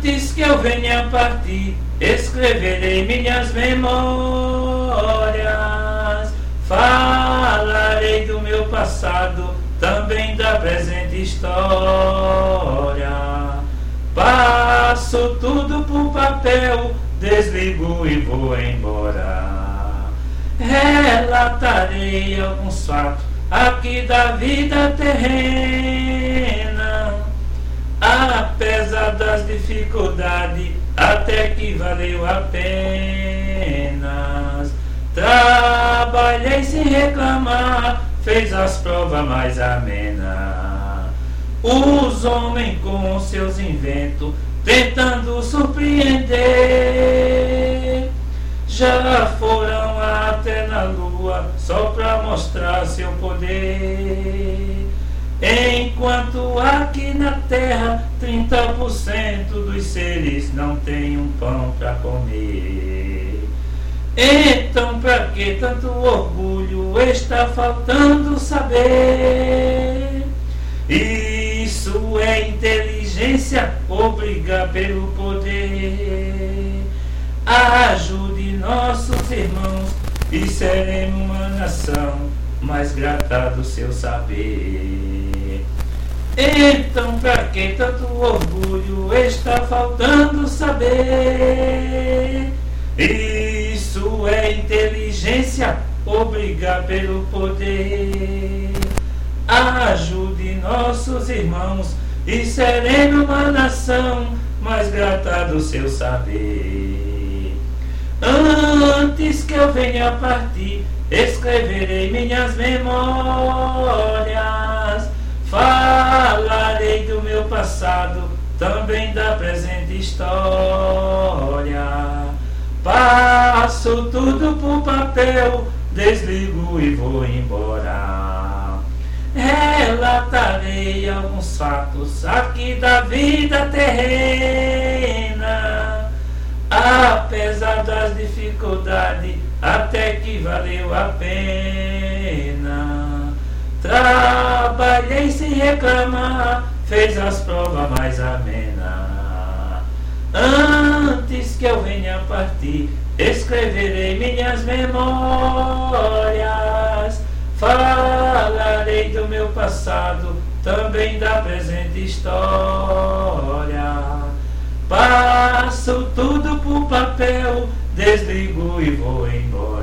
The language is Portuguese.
Antes que eu venha partir, escreverei minhas memórias. Falarei do meu passado, também da presente história. Passo tudo por papel, desligo e vou embora. Relatarei alguns fatos aqui da vida terrena, apesar das dificuldades, até que valeu a pena. Trabalhei sem reclamar, fez as provas mais amenas. Os homens com seus inventos, tentando surpreender, já foram até na lua, só pra mostrar seu poder. Enquanto aqui na terra 30% dos seres não tem um pão pra comer. Então pra que tanto orgulho, está faltando saber? Isso é inteligência, obrigar pelo poder. Ajude nossos irmãos e seremos uma nação mais grata do seu saber. Então pra que tanto orgulho, está faltando saber? Isso é inteligência, obrigar pelo poder. Ajude nossos irmãos e seremos uma nação mais grata do seu saber. Antes que eu venha partir, escreverei minhas memórias. Falarei do meu passado, também da presente história. Passo tudo por papel, desligo e vou embora. Relatarei alguns fatos aqui da vida terrena, apesar das dificuldades, até que valeu a pena. Trabalhei sem reclamar, fez as provas mais amenas. Antes que eu venha partir, escreverei minhas memórias. Falarei do meu passado, também da presente história. Passo tudo por papel, desligo e vou embora.